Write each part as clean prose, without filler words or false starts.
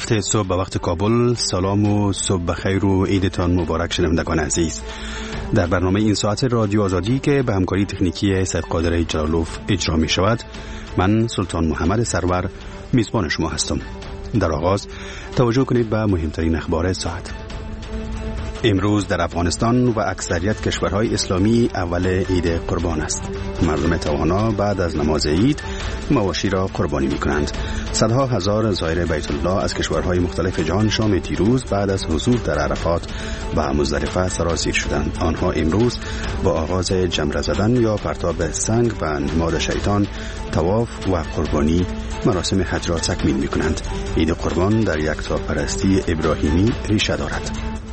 7 صبح به وقت کابل. سلام و صبح بخیر و عیدتان مبارک شنوندگان عزیز. در برنامه این ساعت رادیو آزادی که به همکاری تکنیکی سید قادر جلالوف اجرا می شود، من سلطان محمد سرور میزبان شما هستم. در آغاز توجه کنید به مهمترین اخبار ساعت. امروز در افغانستان و اکثریت کشورهای اسلامی اول عید قربان است. مردم توانا بعد از نماز عید مواشی را قربانی می کنند. صدها هزار زائر بیت الله از کشورهای مختلف جهان شام دیروز بعد از حضور در عرفات و مزدلفه سرازیر شدند. آنها امروز با آغاز جمره زدن یا پرتاب سنگ و نماد شیطان، طواف و قربانی مراسم حج را تکمیل می کنند. عید قربان در یکتاپرستی ابراهیمی ریشه دارد.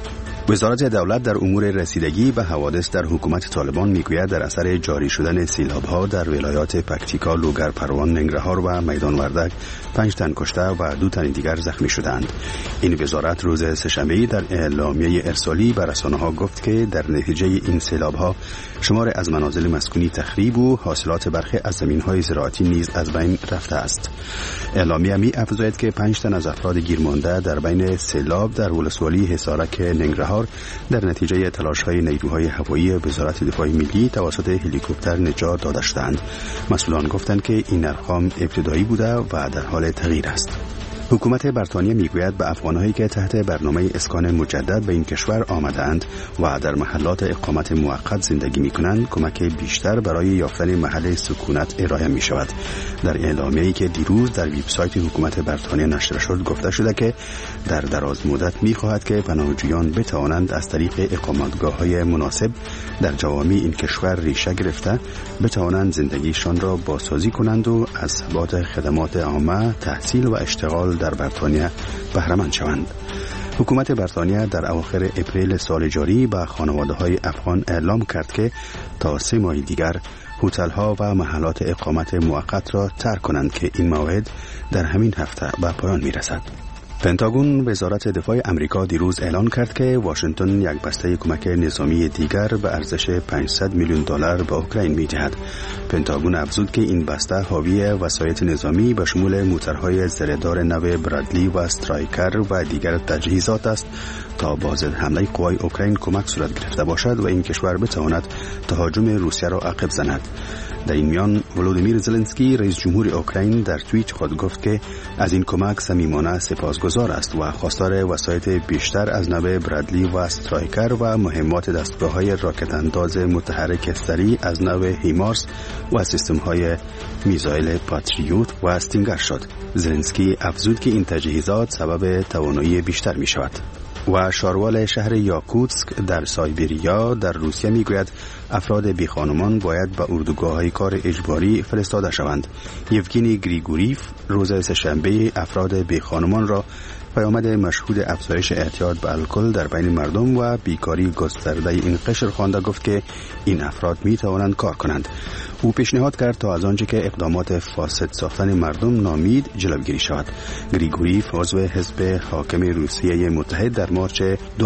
وزارت دولت در امور رسیدگی به حوادث در حکومت طالبان میگوید در اثر جاری شدن سیلاب‌ها در ولایات پکتیکا، لوگر، پروان، ننگرهار و میدان وردک 5 تن کشته و 2 تن دیگر زخمی شدند. این وزارت روز سه‌شنبه در اعلامیه ارسالی به رسانه‌ها گفت که در نتیجه این سیلاب‌ها شمار از منازل مسکونی تخریب و حاصلات برخی از زمین‌های زراعتی نیز از بین رفته است. اعلامیه می افزاید که 5 تن از افراد گیرمانده در بین سیلاب در ولسوالی حصارک ننگرهار در نتیجه تلاش‌های نیروهای هوایی وزارت دفاع ملی توسط هلیکوپتر نجات داده شدند. مسئولان گفتند که این ارقام ابتدایی بوده و در حال تغییر است. حکومت بریتانیا میگوید به افغان‌هایی که تحت برنامه اسکان مجدد به این کشور آمدند و در محلات اقامت موقت زندگی می‌کنند کمک بیشتر برای یافتن محل سکونت ارائه می‌شود. در اعلامیه‌ای که دیروز در وبسایت حکومت بریتانیا نشر شد گفته شده که در دراز مدت می‌خواهد که پناهجویان بتوانند از طریق اقامتگاه‌های مناسب در جوامع این کشور ریشه گرفته بتوانند زندگیشان را بازسازی کنند و از ثبات خدمات عامه، تحصیل و اشتغال در بریتانیا بهره‌مند شوند. حکومت بریتانیا در اواخر اپریل سال جاری به خانواده‌های افغان اعلام کرد که تا 3 ماه دیگر هتل‌ها و محلات اقامت موقت را ترک کنند که این موعد در همین هفته به پایان می‌رسد. پنتاگون وزارت دفاع امریکا دیروز اعلان کرد که واشنگتن یک بسته کمک نظامی دیگر به ارزش 500 میلیون دلار به اوکراین می‌دهد. پنتاگون افزود که این بسته حاوی وسایط نظامی به شمول موتورهای زره‌دار نو برادلی و استرایکر و دیگر تجهیزات است تا با ضد حمله قوای اوکراین کمک صورت گرفته باشد و این کشور بتواند تهاجم روسیه را عقب زند. در این میان ولودیمیر زلنسکی رئیس جمهور اوکراین در توییت خود گفت که از این کمک صمیمانه سپاسگزار است و خواستار وسایط بیشتر از نو برادلی و استرایکر و مهمات دستگاه‌های راکت انداز متحرک سریع از نو هیمارس و سیستم‌های میزایل پاتریوت و استینگر شد. زلنسکی افزود که این تجهیزات سبب توانایی بیشتر می‌شود. و شاروال شهر یاکوتسک در سایبریا در روسیه میگوید افراد بیخانمان باید به اردوگاه‌های کار اجباری فرستاده شوند. یوگینی گریگوریف روز سه‌شنبه افراد بیخانمان را پیامد مشهود افزایش اعتیاد به الکل در بین مردم و بیکاری گسترده این قشر خوانده گفت که این افراد می توانند کار کنند. او پیشنهاد کرد تا از آنچه که اقدامات فاسد ساختن مردم نامید جلوگیری شود. گریگوریف عضو حزب حاکم روسیه متحد در مارچ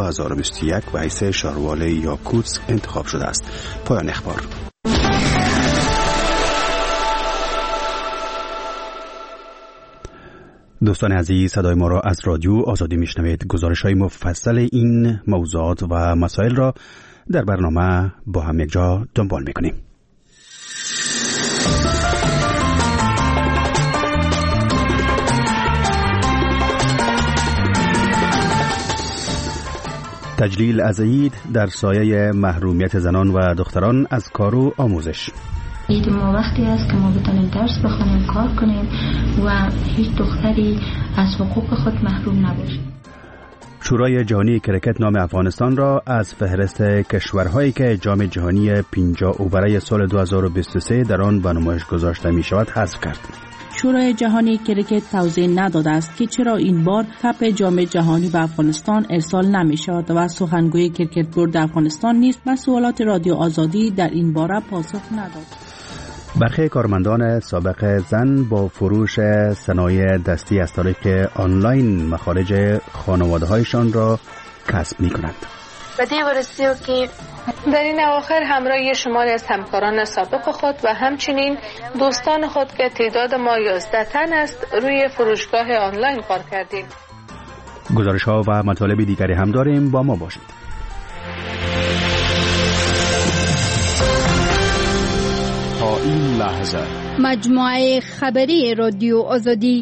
2021 و رئیس شاروال یاکوتسک انتخاب شده است. پایان اخبار. دوستان عزیز، صدای ما را از رادیو آزادی میشنوید. گزارش‌های مفصل این موضوعات و مسائل را در برنامه با هم یک جا دنبال می‌کنیم. تجلیل از عید در سایه محرومیت زنان و دختران از کار و آموزش. عید ما وقتی است که ما بتونیم درس بخونیم، کار کنیم و هیچ دختری از حقوق خود محروم نباشه. شورای جهانی کرکت نام افغانستان را از فهرست کشورهایی که جام جهانی 50 برای سال 2023 در آن به نمایش گذاشته می شود حذف کرد. شورای جهانی کرکت توضیح نداده است که چرا این بار کپ جام جهانی به افغانستان ارسال نمی شود و سخنگوی کرکت بورد افغانستان نیز به سوالات رادیو آزادی در این باره پاسخ نداد. برخی کارمندان سابق زن با فروش صنایع دستی از طریق آنلاین مخارج خانواده‌هایشان را کسب می‌کنند. در این اواخر همراه شماری از همکاران سابق خود و همچنین دوستان خود که تعداد ما 11 تن است روی فروشگاه آنلاین کار کردیم. گزارش‌ها و مطالب دیگری هم داریم، با ما باشید. تا این لحظه مجموعه خبری رادیو آزادی.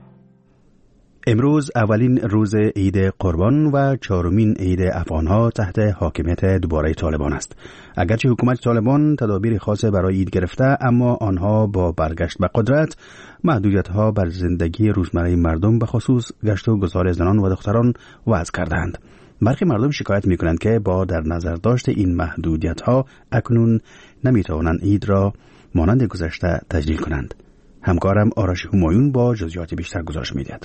امروز اولین روز عید قربان و چهارمین عید افغان‌ها تحت حاکمیت دوباره طالبان است. اگرچه حکومت طالبان تدابیر خاص برای عید گرفته، اما آنها با برگشت به قدرت محدودیت‌ها بر زندگی روزمره مردم به خصوص گشت و گذار زنان و دختران وضع کردند. برخی مردم شکایت می‌کنند که با در نظر داشت این محدودیت‌ها اکنون نمی‌توانند عید را مانند گذشته تجلیل کنند. همکارم آرش همایون با جزئیات بیشتر گزارش می‌دهد.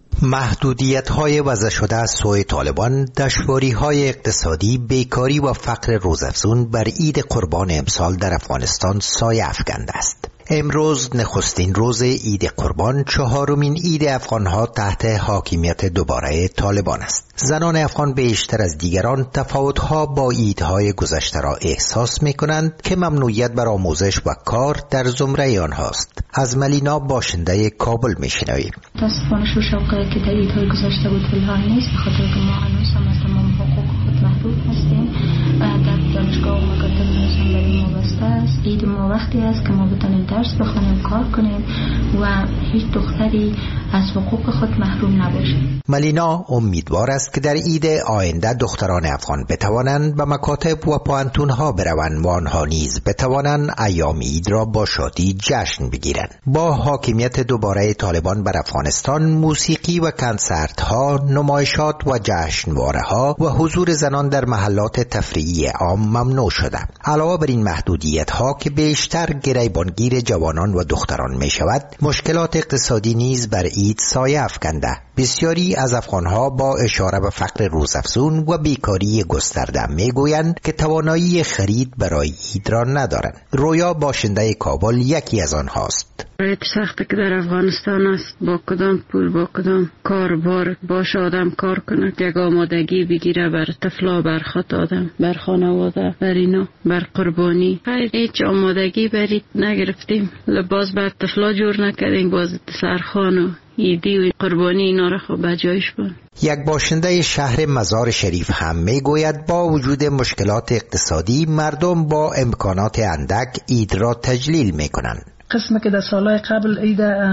محدودیت‌های وضع شده از سوی طالبان، دشواری‌های اقتصادی، بیکاری و فقر روزافزون بر عید قربان امسال در افغانستان سایه افکنده است. امروز نخستین روز عید قربان، چهارمین عید افغان‌ها تحت حاکمیت دوباره طالبان است. زنان افغان بیشتر از دیگران تفاوت‌ها با عیدهای گذشته را احساس می‌کنند که ممنوعیت بر آموزش و کار در زمره آنهاست. از ملینا باشنده کابل می‌شنویم. متاسفانه شوش‌های که در عیدهای گذشته بود فعال نیست، به خاطر که ما هنوز هم از تمام حقوق خود محروم هستیم. در دانشگاه و مکاتب نظام برای ما بسته است. عید ما وقتی است که ما بتونیم درس بخونیم، کار کنیم و هیچ دختری از حقوق خود محروم نباشه. ملینا امیدوار است که در عید آینده دختران افغان بتوانند به مکاتب و پوانتون‌ها بروند و آنها نیز بتوانند ایام عید را با شادی جشن بگیرند. با حاکمیت دوباره طالبان بر افغانستان، موسیقی و کنسرت‌ها، نمایشات و جشنواره‌ها و حضور زنان در محلات تفریحی عام ممنوع شده. علاوه بر این محدودیت‌ها که بیشتر گریبانگیر جوانان و دختران می‌شود، مشکلات اقتصادی نیز بر عید سایه افکنده. بسیاری از افغانها با اشاره به فقر روزافزون و بیکاری گسترده میگویند که توانایی خرید برای عید را ندارند. رویا باشنده کابل یکی از آنهاست. شرایط سختی که در افغانستان است، با کدام پول با کدام کاربار باش آدم کار کنه، یک آمادگی بگیره بر طفلا، بر خود آدم، بر خانواده، بر اینا، بر قربانی. هیچ آمادگی برید نگرفتیم. لباس بر طفلا جور نکردیم، باز سرخان و ایدی و قربانی اینا را خب بجایش بان. یک باشنده شهر مزار شریف هم میگوید با وجود مشکلات اقتصادی، مردم با امکانات اندک عید را تجلیل میکنند. قسمی که در سالهای قبل عید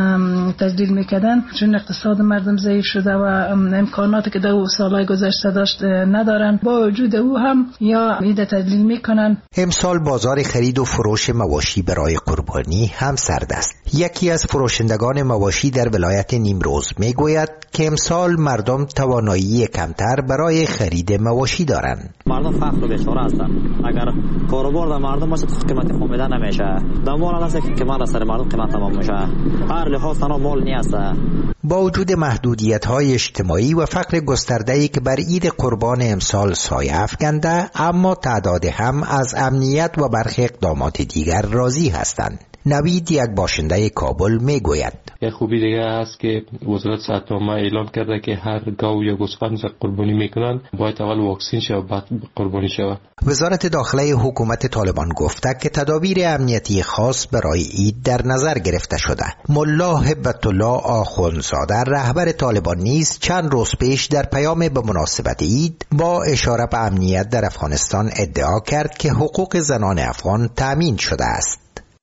تجلیل میکردن، چون اقتصاد مردم ضعیف شده و امکاناتی که در سالهای گذشته داشت ندارن، با وجود او هم یا عید تجلیل میکنن. امسال بازار خرید و فروش مواشی برای قربانی هم سرد است. یکی از فروشندگان مواشی در ولایت نیمروز میگوید که امسال مردم توانایی کمتر برای خرید مواشی دارند. مردم فقر و بیچاره هستند. اگر کاروبار در مردم باشه قیمت خومیده نمیشه. دنبال است که قیمت سر مردم قیمت تمام میشه. هر لحاظ تنها مال نیست. با وجود محدودیت‌های اجتماعی و فقر گسترده‌ای که بر عید قربان امسال سایه افکنده، اما تعداد هم از امنیت و برخی اقدامات دیگر راضی هستند. نوید یک باشنده کابل میگوید یک خوبی دیگه است که وزارت صحت‌عامه اعلام کرده که هر گاو یا گوسفند قربانی میکنن باید اول واکسین شود بعد قربانی شود. وزارت داخله حکومت طالبان گفته که تدابیر امنیتی خاص برای عید در نظر گرفته شده. ملا هبت الله آخوندزاده رهبر طالبان نیز چند روز پیش در پیام به مناسبت عید با اشاره به امنیت در افغانستان ادعا کرد که حقوق زنان افغان تامین شده است.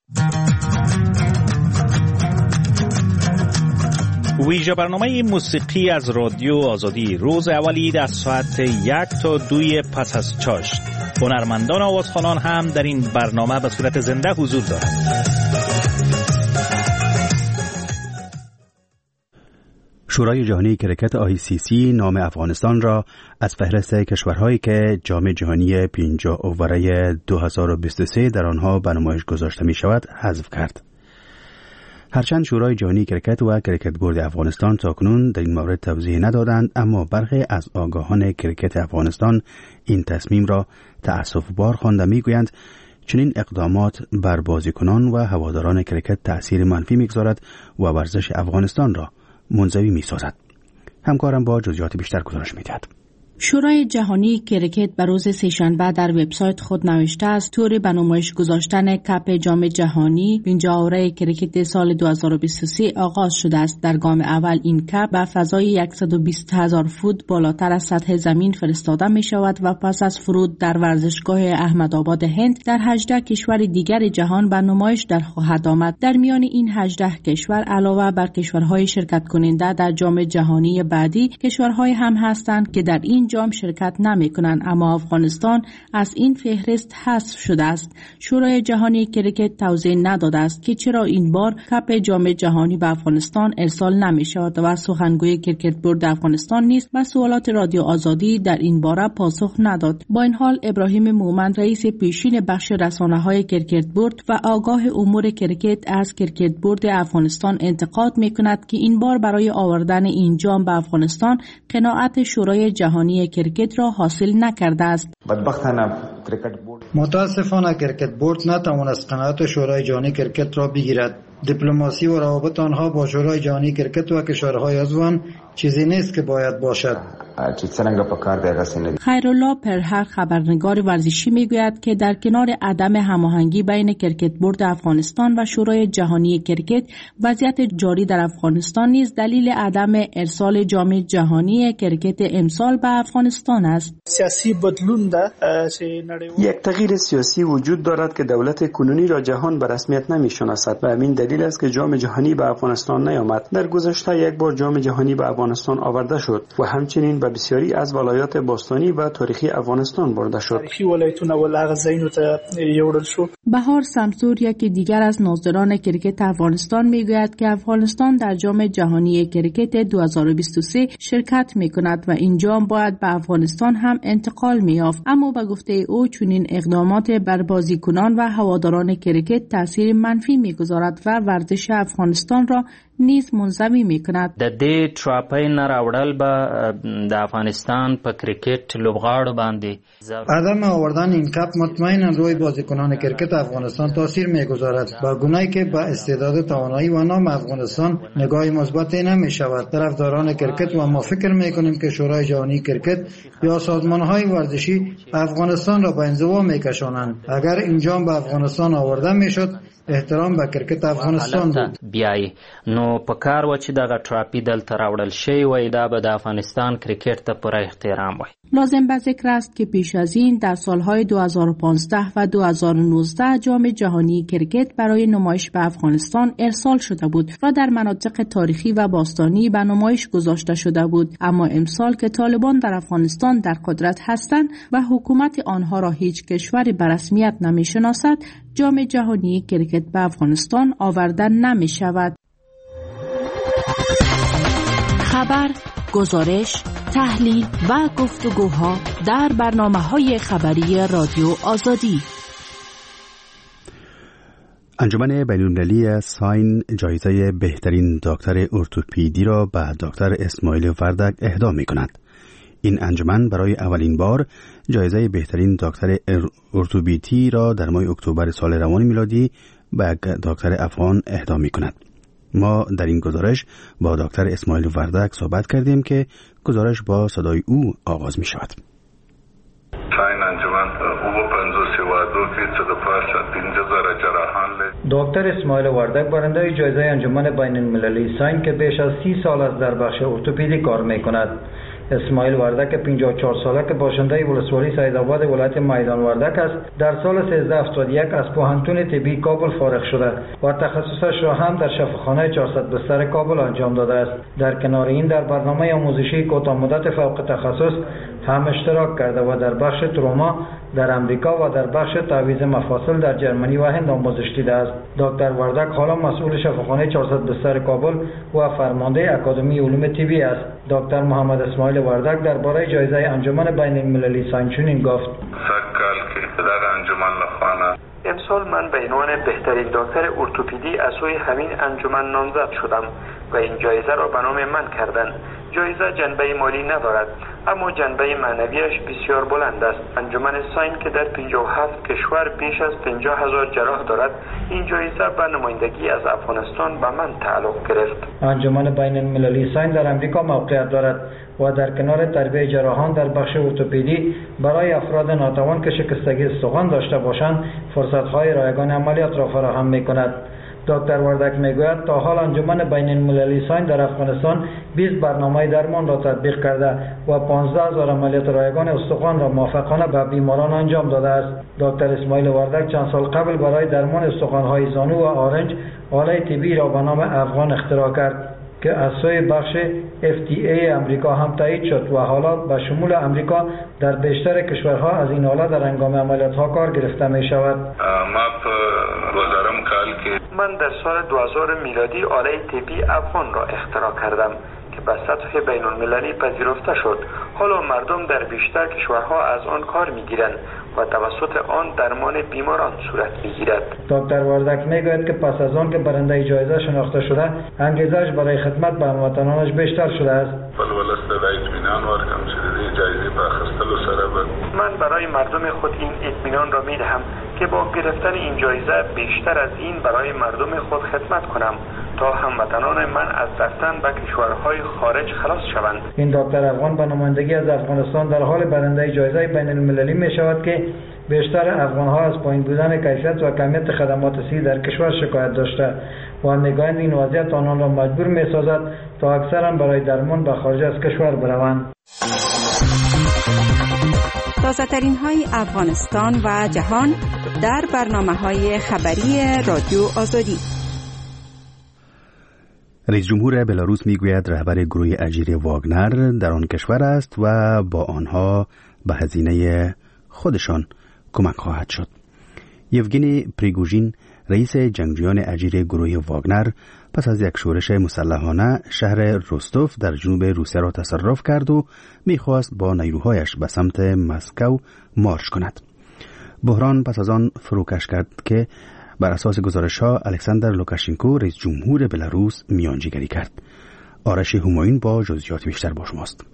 ویژه برنامه موسیقی از رادیو آزادی، روز اول عید از ساعت 1 تا 2 پس از چاشت. هنرمندان و آوازخوانان هم در این برنامه به صورت زنده حضور دارند. شورای جهانی کرکت ICC نام افغانستان را از فهرست کشورهایی که جام جهانی 50 اوره 2023 در آنها به نمایش گذاشته می شود حذف کرد. هرچند شورای جهانی کرکت و کرکت بورد افغانستان تاکنون در این مورد توضیح ندادند، اما برخی از آگاهان کرکت افغانستان این تصمیم را تأسف‌بار خوانده می‌گویند چنین اقدامات بر بازیکنان و هواداران کرکت تأثیر منفی می‌گذارد و ورزش افغانستان را منزوی می‌سازد. همکارم با جزئیات بیشتر گزارش می‌دهد. شورای جهانی کرکت به روز سه‌شنبه در وبسایت خود نوشته است طور به نمایش گذاشتن کپ جام جهانی 50 کرکت سال 2023 آغاز شده است. در گام اول این کپ به فضای 120,000 فوت بالاتر از سطح زمین فرستاده می شود و پس از فرود در ورزشگاه احمدآباد هند در 18 کشور دیگر جهان به نمایش در خواهد آمد. در میان این 18 کشور علاوه بر کشورهای شرکت کننده در جام جهانی بعدی کشورهای هم هستند که در این جام شرکت نمی کنند، اما افغانستان از این فهرست حذف شده است. شورای جهانی کرکت توضیح نداده است که چرا این بار کپ جام جهانی به افغانستان ارسال نمی شود و سخنگوی کرکت بورد افغانستان نیز به سوالات رادیو آزادی در این باره پاسخ نداد. با این حال ابراهیم مومن رئیس پیشین بخش رسانه‌های کرکت بورد و آگاه امور کرکت از کرکت بورد افغانستان انتقاد می کند که این بار برای آوردن این جام به افغانستان قناعت شورای جهانی کرکت را حاصل نکرده است. متاسفانه کرکت بورد نتوانست قناعت شورای جهانی کرکت را بگیرد. دیپلماسی و روابط آنها با شورای جهانی کرکت و کشورهای عضو چیزی نیست که باید باشد. خیرالله پرهر خبرنگار ورزشی میگوید که در کنار عدم هماهنگی بین کرکت بورد افغانستان و شورای جهانی کرکت، وضعیت جاری در افغانستان نیز دلیل عدم ارسال جام جهانی کرکت امسال به افغانستان است. سیاسی بدلون ده یک تغییر سیاسی وجود دارد که دولت کنونی را جهان به رسمیت نمی‌شناسد و همین دلیل است که جام جهانی به افغانستان نیامد. در گذشته یک بار جام جهانی به افغانستان آورده شد و همچنین به بسیاری از ولایات باستانی و تاریخی افغانستان برده شد. بهار سمسور یکی دیگر از ناظران کرکت افغانستان میگوید که افغانستان در جام جهانی کرکت 2023 شرکت میکند و این جام باید به افغانستان هم انتقال می‌یافت، اما به گفته او چنین اقدامات بر بازیکنان و هواداران کرکت تاثیر منفی میگذارد و ورزش افغانستان را نیز منزوی میکند. د دې ټراپۍ نه راوړل به د افغانستان په کرکټ لوبغاړو باندې عدم آوردن این کپ مطمئنا روی بازیکنان کرکت افغانستان تاثیر میگذارد. با گونه‌ای که با استعداد توانایی و نام افغانستان نگاه مثبتی نمیشود. طرفداران کرکت و ما فکر میکنیم که شورای جهانی کرکت یا سازمان‌های ورزشی افغانستان را به انزوا میکشانند. اگر این جام به افغانستان آورده میشد احترام به کرکت افغانستان بود. بیای نو پکار و چې دغه ټراپی دلته راوړل شي و دا به د افغانستان کرکټ ته پوره احترام وای. لازم به ذکر است که پیش از این در سالهای 2015 و 2019 جام جهانی کرکت برای نمایش به افغانستان ارسال شده بود و در مناطق تاریخی و باستانی به نمایش گذاشته شده بود، اما امسال که طالبان در افغانستان در قدرت هستند و حکومت آنها را هیچ کشوری به رسمیت نمی‌شناسد، جام جهانی کرکت به افغانستان آورده نمی شود. خبر، گزارش، تحلیل و گفتگوها در برنامه‌های خبری رادیو آزادی. انجمن بین‌المللی ساین جایزه بهترین دکتر ارتوپدی را به دکتر اسماعیل وردک اهدا می‌کند. این انجمن برای اولین بار جایزه بهترین دکتر ارتوپدی را در ماه اکتبر سال روان میلادی به دکتر افغان اهدا می‌کند. ما در این گزارش با دکتر اسماعیل وردک صحبت کردیم که گزارش با صدای او آغاز می شود. دکتر اسماعیل وردک برنده جایزه انجمن بین المللی ساین که بیش از 30 سال است در بخش ارتوپدی کار می کند. اسماعیل وردک 54 ساله که باشنده ولسوالی سیدآباد ولایت میدان وردک است، در سال 1371 از پوهنتون طبی کابل فارغ شده و تخصصش را هم در شفاخانه 400 بستر کابل انجام داده است. در کنار این در برنامه آموزشی کوتاه مدت فوق تخصص هم اشتراک کرده و در بخش تروما در امریکا و در بخش تعویض مفاصل در جرمنی و هند آموزش دیده است. دکتر وردک حالا مسئول شفاخانه 400 بستر کابل و فرمانده اکادمی علوم طبی است. دکتر محمد اسماعیل وردک درباره جایزه انجمن بین المللی ساین چنین گفت: امسال من به عنوان بهترین دکتر ارتوپدی از سوی همین انجمن نامزد شدم و این جایزه را به نام من کردند. جایزه جنبه مالی ندارد، اما جنبه معنویش بسیار بلند است. انجمن ساین که در 57 کشور بیش از 50,000 جراح دارد، این جایزه به نمایندگی از افغانستان به من تعلق گرفت. انجمن بین المللی ساین در امریکا موقعیت دارد و در کنار تربیت جراحان در بخش ارتوپدی برای افراد ناتوان که شکستگی استخوان داشته باشند فرصت‌های رایگان عملیات را فراهم می‌کند. دکتر وردک میگوید تا حال انجمن بین المللی ساین در افغانستان 20 برنامه درمان را تطبیق کرده و 15,000 عملیات رایگان استخوان را موافقانه به بیماران انجام داده است. دکتر اسماعیل وردک چند سال قبل برای درمان استخوان‌های زانو و آرنج آله طبی را به نام افغان اختراع کرد که از سوی بخش FDA امریکا هم تایید شد و حالا به شمول امریکا در بیشتر کشورها از این آله در هنگام عملیات‌ها کار گرفته می شود. من در سال 2000 میلادی آله طبی افغان را اختراع کردم که به سطح بین المللی پذیرفته شد. حالا مردم در بیشتر کشورها از آن کار میگیرند و توسط آن درمان بیماران صورت میگیرد. دکتر وردک میگوید که پس از آن که برنده جایزه شناخته شده، انگیزش برای خدمت به هموطنانش بیشتر شده است. من برای مردم خود این اطمینان را میدهم که با گرفتن این جایزه بیشتر از این برای مردم خود خدمت کنم تا هموطنان من از رفتن به کشورهای خارج خلاص شوند. این دکتر افغان به نمایندگی از افغانستان در حال برنده جایزه بین المللی می شود که بیشتر افغانها از پایین بودن کیفیت و کمیت خدمات صحی در کشور شکایت داشته و میگویند این وضعیت آنان را مجبور می سازد تا اکثرا برای درمان به خارج از کشور بروند. تازه‌ترین های افغانستان و جهان در برنامه‌های خبری رادیو آزادی. رئیس جمهور بلاروس میگوید رهبر گروه اجیر واگنر در آن کشور است و با آنها به هزینه خودشان کمک خواهد شد. یوگنی پریگوژین رئیس جنگجویان اجیر گروه واگنر پس از یک شورش مسلحانه شهر روستوف در جنوب روسیه را تصرف کرد و میخواست با نیروهایش به سمت مسکو مارش کند. بحران پس از آن فروکش کرد که بر اساس گزارش‌ها الکساندر لوکاشنکو رئیس جمهور بلاروس میانجیگری کرد. آرش همایون با جزئیات بیشتر با شماست.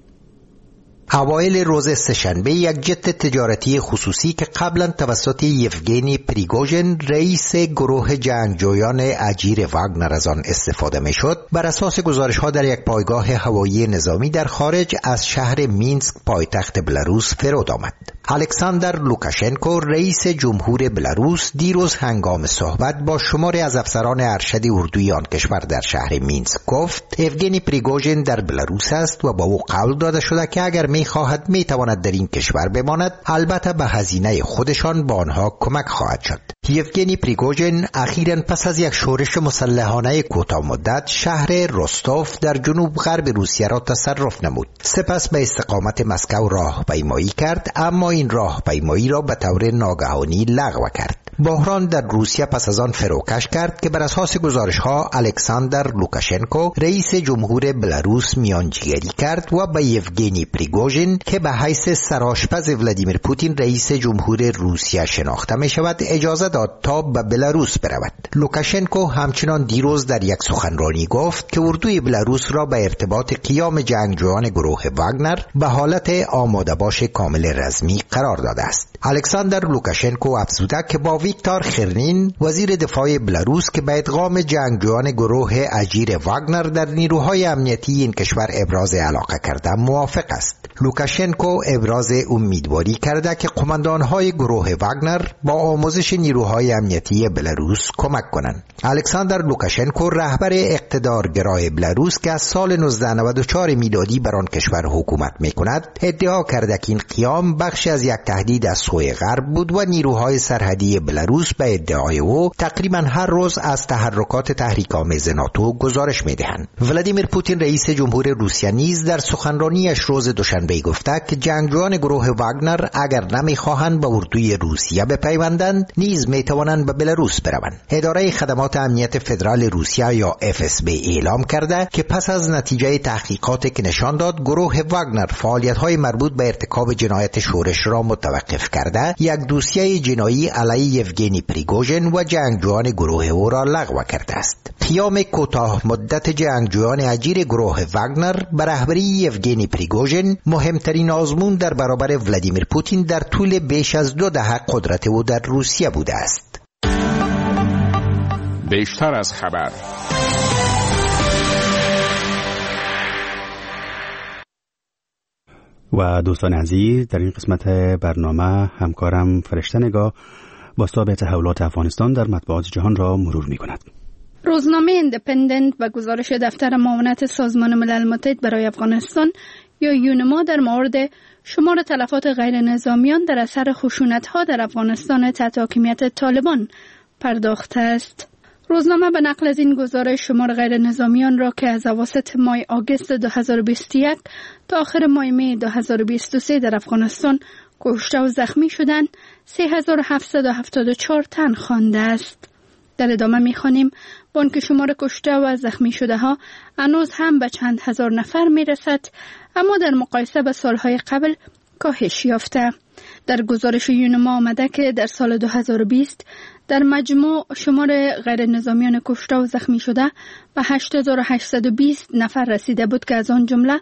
اوایل روز سه‌شنبه یک جت تجارتی خصوصی که قبلا توسط یوگنی پریگوژین رئیس گروه جنگجویان اجیر واگنر از آن استفاده میشد، بر اساس گزارش‌ها در یک پایگاه هوایی نظامی در خارج از شهر مینسک پایتخت بلاروس فرود آمد. الکساندر لوکاشنکو رئیس جمهور بلاروس دیروز هنگام صحبت با شماری از افسران ارشد اردوی آن کشور در شهر مینسک گفت یوگنی پریگوژین در بلاروس است و با او قول داده شده که اگر می‌خواهد می‌تواند در این کشور بماند، البته به هزینه خودشان با آنها کمک خواهد شد. یوگنی پریگوژین اخیراً پس از یک شورش مسلحانه کوتاه مدت شهر روستوف در جنوب غرب روسیه را تصرف نمود. سپس به استقامت مسکو راهپیمایی کرد، اما این راهپیمایی را به طور ناگهانی لغو کرد. بحران در روسیه پس از آن فروکش کرد که بر اساس گزارش‌ها الکساندر لوکاشنکو رئیس جمهور بلاروس میانجیگری کرد و به یوگنی پریگوژین که به حیث سرآشپز ولادیمیر پوتین رئیس جمهور روسیه شناخته می شود اجازه داد تا به بلاروس برود. لوکاشنکو همچنان دیروز در یک سخنرانی گفت که اردوی بلاروس را به ارتباط قیام جنگجویان گروه واگنر به حالت آماده باش کامل رسمی قرار داده است. الکساندر لوکاشنکو افزوده که با ویکتور خرنین وزیر دفاع بلاروس که به ادغام جنگجویان گروه اجیر واگنر در نیروهای امنیتی این کشور ابراز علاقه کرده موافق است. لوکاشنکو ابراز امیدواری کرده که قماندانهای گروه واگنر با آموزش نیروهای امنیتی بلاروس کمک کنند. الکساندر لوکاشنکو رهبر اقتدارگرای بلاروس که از سال 1994 میلادی بر آن کشور حکومت میکند ادعا کرده که این قیام بخشی از یک تهدید از سوی غرب بود و نیروهای سرحدی بلاروس به ادعای او تقریبا هر روز از تحرکات تحریک‌آمیز ناتو گزارش میدهند. ولادیمیر پوتین رئیس جمهور روسیه نیز در سخنرانیش روز دوشنبه گفته که جنگجویان گروه واگنر اگر نمیخواهند به اردوی روسیه بپیوندند نیز میتوانند به بلاروس بروند. اداره خدمات امنیت فدرال روسیه یا FSB اعلام کرده که پس از نتیجه تحقیقاتی که نشان داد گروه واگنر فعالیت‌های مربوط به ارتکاب جنایت شورش را متوقف کرده، یک دوسیه جنایی علیه یوگنی پریگوژن و جنگجویان گروه او را لغو کرده است. قیام کوتاه مدت جنگجویان اجیر گروه واگنر به رهبری یوگنی پریگوژن مهمترین آزمون در برابر ولادیمیر پوتین در طول بیش از 2 دهه قدرت او در روسیه بوده است. بیشتر از خبر. و دوستان عزیز، در این قسمت برنامه همکارم فرشته نگاه با ثابت تحولات افغانستان در مطبوعات جهان را مرور می کند. روزنامه ایندیپندنت و گزارش دفتر معاونت سازمان ملل متحد برای افغانستان یا یونما در مورد شمار تلفات غیر نظامیان در اثر خشونت‌ها در افغانستان تحت حاکمیت طالبان پرداخته است. روزنامه به نقل از این گزارش شمار غیر نظامیان را که از اواسط ماه آگوست 2021 تا آخر ماه می 2023 در افغانستان کشته و زخمی شدند 3774 تن خوانده است. در ادامه می‌خوانیم با آنکه شمار کشته و زخمی شده ها هنوز هم به چند هزار نفر میرسد، اما در مقایسه با سالهای قبل کاهش یافته. در گزارش یونما آمده که در سال 2020 در مجموع شمار غیر نظامیان کشته و زخمی شده به 8820 نفر رسیده بود که از آن جمله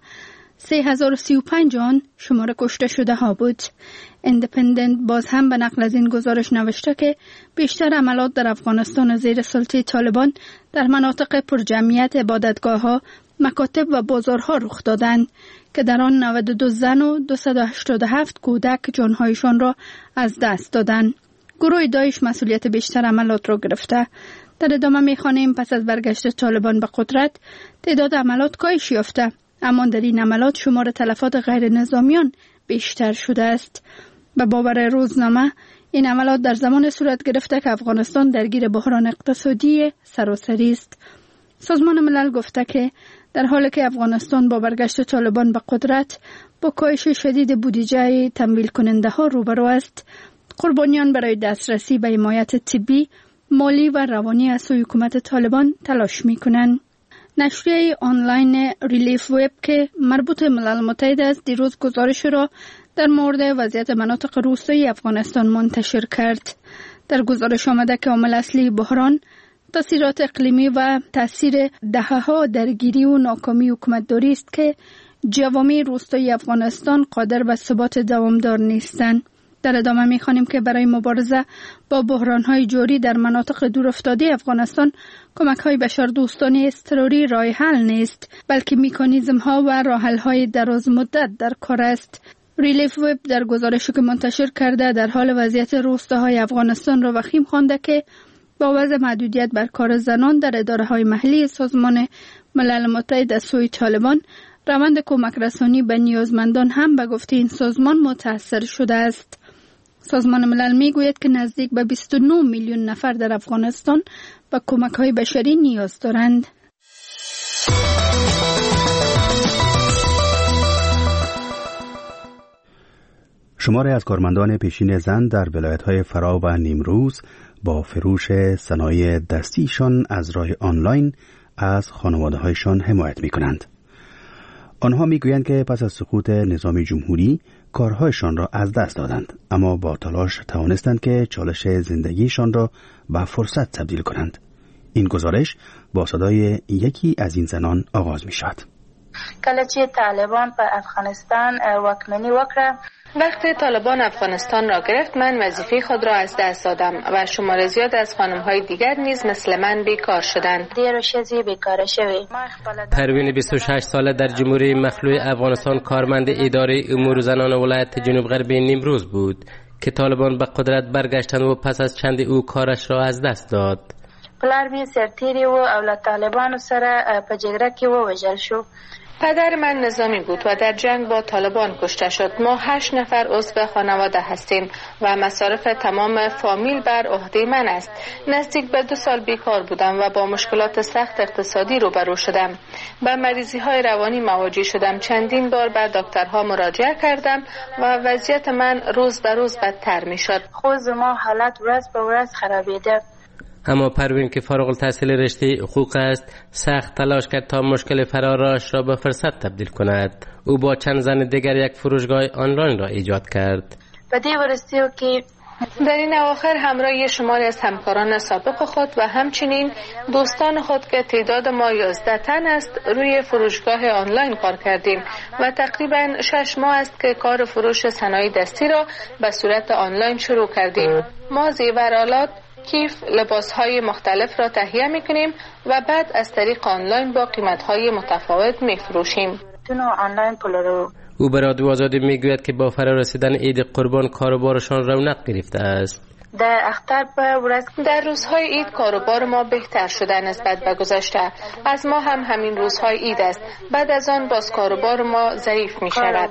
3035 آن شمار کشته شده ها بود. ایندیپندنت باز هم به نقل از این گزارش نوشته که بیشتر عملات در افغانستان زیر سلطه طالبان در مناطق پرجمعیت عبادتگاه ها، مکاتب و بازارها رخ دادند که در آن 92 زن و 287 کودک جانهایشان را از دست دادند. گروه داعش مسئولیت بیشتر عملات را گرفته. در ادامه می‌خوانیم پس از برگشت طالبان به قدرت تعداد عملات کاهش یافته، اما در این عملات شمار تلفات غیر نظامیان بیشتر شده است. به باور روزنامه این عملات در زمان صورت گرفته که افغانستان درگیر بحران اقتصادی سراسری است. سازمان ملل گفته که در حالی که افغانستان با برگشت طالبان به قدرت با کاهش شدید بودجه تمویل کننده ها روبرو است، قربانیان برای دسترسی به حمایت طبی، مالی و روانی از سوی حکومت طالبان تلاش می‌کنند. نشریه آنلاین ریلیف وب که مربوط ملل متحد است دیروز گزارش را در مورد وضعیت مناطق روستایی افغانستان منتشر کرد. در گزارش آمده که عامل اصلی بحران تاثیرات اقلیمی و تاثیر دهه‌ها درگیری و ناکامی حکومتداری است که جوامع روستایی افغانستان قادر به ثبات دوامدار نیستند. در ادامه می‌خوانیم که برای مبارزه با بحران‌های جاری در مناطق دورافتاده افغانستان کمک‌های بشردوستانه اضطراری راه حل نیست، بلکه مکانیزم‌ها و راه‌حل‌های درازمدت در کار است. ریلیف وب در گزارشی که منتشر کرده در حال وضعیت روستاهای افغانستان را وخیم خوانده که با وضع محدودیت بر کار زنان در اداره‌های محلی سازمان ملل متحد از سوی طالبان، روند کمک رسانی به نیازمندان هم به گفته این سازمان متأثر شده است. سازمان ملل میگوید که نزدیک به 29 میلیون نفر در افغانستان به کمک‌های بشری نیاز دارند. شماری از کارمندان پیشین زن در ولایت‌های فرا و نیمروز با فروش صنایع دستیشان از راه آنلاین از خانواده‌هایشان حمایت می‌کنند. آنها میگویند که پس از سقوط نظام جمهوری کارهایشان را از دست دادند، اما با تلاش توانستند که چالش زندگیشان را به فرصت تبدیل کنند. این گزارش با صدای یکی از این زنان آغاز می شود. کله چې طالبان په افغانستان واکمنی وکړه، وقتی طالبان افغانستان را گرفت من وظیفه خود را از دست دادم و شمار زیاد از خانم‌های دیگر نیز مثل من بیکار شدند. ډېرو ښځې بیکاره شوې. پروین 26 ساله در جمهوری مخلوع افغانستان کارمند اداره امور زنان ولایت جنوب غربی نیمروز بود که طالبان به قدرت برگشتند و پس از چند او کارش را از دست داد. پلار می سرتیری و او له طالبانو سره په جګړه کې ووژل شو. پدر من نظامی بود و در جنگ با طالبان کشته شد. ما 8 نفر عضو خانواده هستیم و مصارف تمام فامیل بر عهده من است. نزدیک به 2 سال بیکار بودم و با مشکلات سخت اقتصادی روبرو شدم. به مریضی های روانی مواجه شدم. چندین بار به دکترها مراجعه کردم و وضعیت من روز به روز بدتر می شد. خود ما حالت ورځ به ورځ خرابیده. اما پروین که فارغ التحصیل رشته حقوق است سخت تلاش کرد تا مشکل فرارش را به فرصت تبدیل کند. او با چند زن دیگر یک فروشگاه آنلاین را ایجاد کرد. په دې ورستیو کې در این اواخر همراه شماری از همکاران سابق خود و همچنین دوستان خود که تعداد ما 11 تن است روی فروشگاه آنلاین کار کردیم و تقریبا 6 ماه است که کار فروش صنایع دستی را به صورت آنلاین شروع کردیم. ما زیورآلات، کیف، لباسهای مختلف را تهیه میکنیم و بعد از طریق آنلاین با قیمتهای متفاوت میفروشیم. او به رادیو آزادی میگوید که با فرا رسیدن عید قربان کاروبارشان رونق گرفته است. در روزهای عید کاروبار ما بهتر شده نسبت به گذشته. از ما همین روزهای عید است. بعد از آن باز کاروبار ما ضعیف می شود.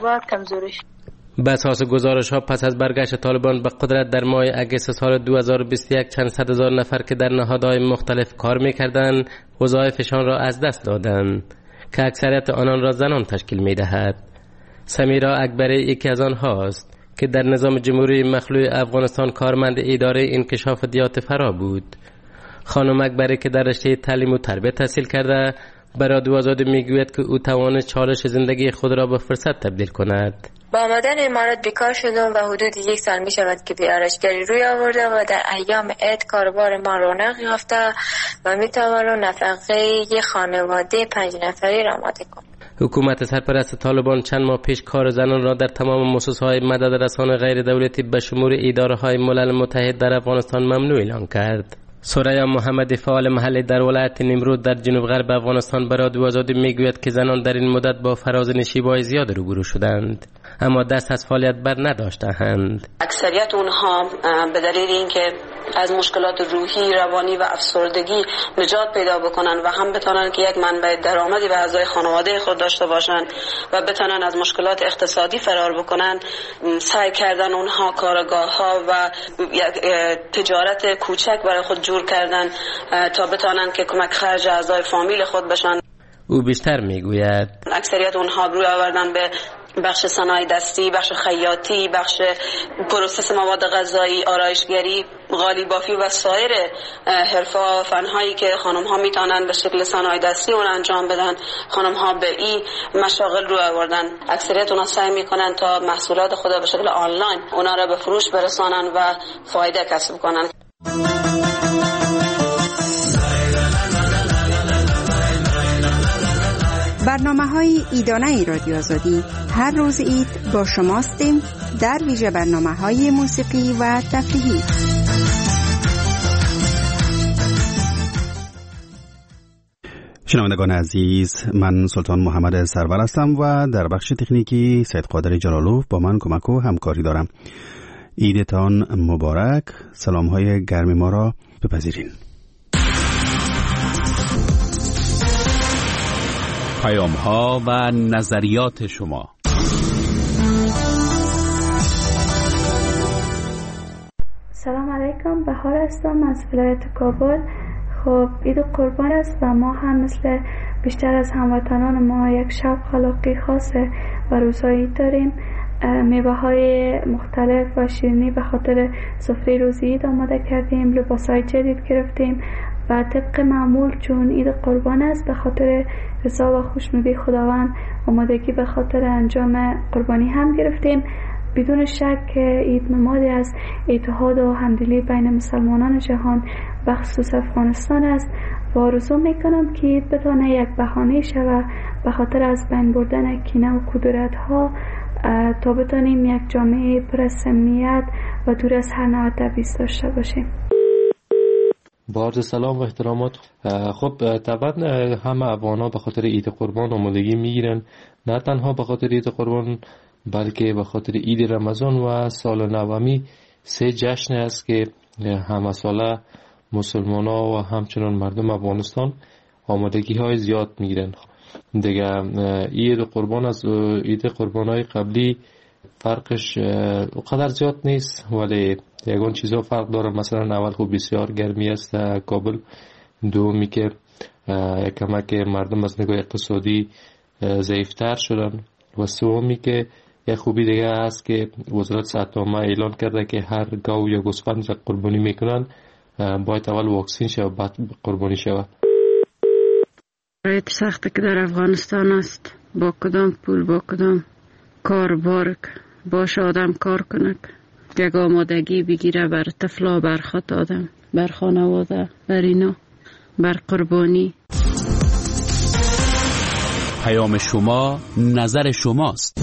به اساس گزارش ها پس از برگشت طالبان به قدرت در ماه اگست سال 2021 چند صد هزار نفر که در نهادهای مختلف کار میکردند وظایفشان را از دست دادند که اکثریت آنان را زنان تشکیل میدهد. سمیرا اکبری یکی از آنهاست که در نظام جمهوری مخلوع افغانستان کارمند اداره انکشاف دیات فرا بود. خانم اکبری که در رشته تعلیم و تربیت تحصیل کرده به رادیو آزادی میگوید که او توانست چالش زندگی خود را به فرصت تبدیل کند. با آمدن امارات بیکار شدم و حدود 1 سال می شود که به آرایشگری روی آورده و در ایام عید کاربار ما رونق یافته و می توانم نفقه یک خانواده 5 نفری را آماده کنم. حکومت سرپرست طالبان چند ماه پیش کار زنان را در تمام مؤسسه‌های مدد رسان غیر دولتی به شمول اداره‌های ملل متحد در افغانستان ممنوع اعلام کرد. سوریا محمدی فعال محلی در ولایت نیمروز در جنوب غرب افغانستان به رادیو آزادی میگوید که زنان در این مدت با فرازنشیب‌های زیاد روبرو شدند اما دست از فعالیت بر نداشتند. اکثریت اونها به دلیل اینکه از مشکلات روحی، روانی و افسردگی نجات پیدا بکنن و هم بتونن که یک منبع درآمدی به اعضای خانواده خود داشته باشن و بتونن از مشکلات اقتصادی فرار بکنن، سعی کردن اونها کارگاه‌ها و تجارت کوچک برای خود جور کردن تا بتونن که کمک خرج اعضای فامیل خود بشن. او بیشتر میگوید اکثریت اونها روی آوردن به بخش صنایع دستی، بخش خیاطی، بخش پروسس مواد غذایی، آرایشگری، قالی بافی و سایر حرفه و فن‌هایی که خانم‌ها میتونن به شکل صنایع دستی اون انجام بدن، خانم‌ها به این مشاغل رو آوردن. اکثریت اونها سعی میکنن تا محصولات خود به شکل آنلاین اونا را به فروش برسانن و فایده کسب کنن. برنامه‌های عیدانه رادیو آزادی هر روز عید با شماستیم در ویژه برنامه‌های موسیقی و تفریحی. شنوندگان عزیز، من سلطان محمد سرور هستم و در بخش تکنیکی سید قادر جلالوف با من کمک و همکاری دارم. عیدتان مبارک. سلام‌های گرم ما را بپذیرین. پیام‌ها و نظریات شما. سلام علیکم، بهار هستم از ولایت کابل. خب عید قربان است و ما هم مثل بیشتر از هموطنان ما یک شب خلاقی خاصه و روزهای عید داریم. میوه های مختلف و شیرینی به خاطر سفره روز عید آماده کردیم، لباس های جدید گرفتیم و طبق معمول چون عید قربان است به خاطر رضا و خوشنودی خداوند آمادگی به خاطر انجام قربانی هم گرفتیم. بدون شک که عید نمادی از اتحاد و همدلی بین مسلمانان جهان و خصوص افغانستان است و آرزو میکنم که عید بتونه یک بهانه شود به خاطر از بین بردن کینه و کدورت ها تا بتونیم یک جامعه پر از صمیمیت و دور از هر نوع تبعیض داشته باشیم. با عرض سلام و احترامات. خب طبعا همه افغان‌ها به خاطر عید قربان آمادگی میگیرن، نه تنها به خاطر عید قربان بلکه به خاطر عید رمضان و سال نومی. 3 جشن است که همه ساله مسلمان‌ها و همچنان مردم افغانستان آمادگی های زیاد میگیرن. دیگه عید قربان از عید قربان‌های قبلی فرقش اونقدر زیاد نیست، ولی یگان چیزا فرق داره. مثلا اول خوب بسیار گرمی است کابل، دومی که کمک مردم از نگاه اقتصادی ضعیفتر شدن و سومی که یک خوبی دیگه است که وزارت صحت عامه اعلان کرده که هر گاو یا گوسفند را قربانی میکنن باید اول واکسین شود بعد قربانی شود. شرایط سختی که در افغانستان است، با کدام پول با کدام کاربار باشه آدم کار کنه، یک آمادگی بگیره بر طفلا، بر خود آدم، بر خانواده، بر اینا، بر قربانی. پیام شما نظر شماست.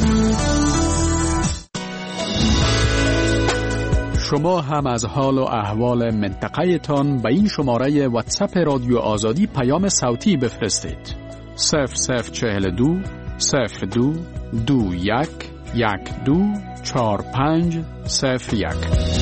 شما هم از حال و احوال منطقه تان به این شماره واتساپ رادیو آزادی پیام صوتی بفرستید. 0042 02 21 12 45 01.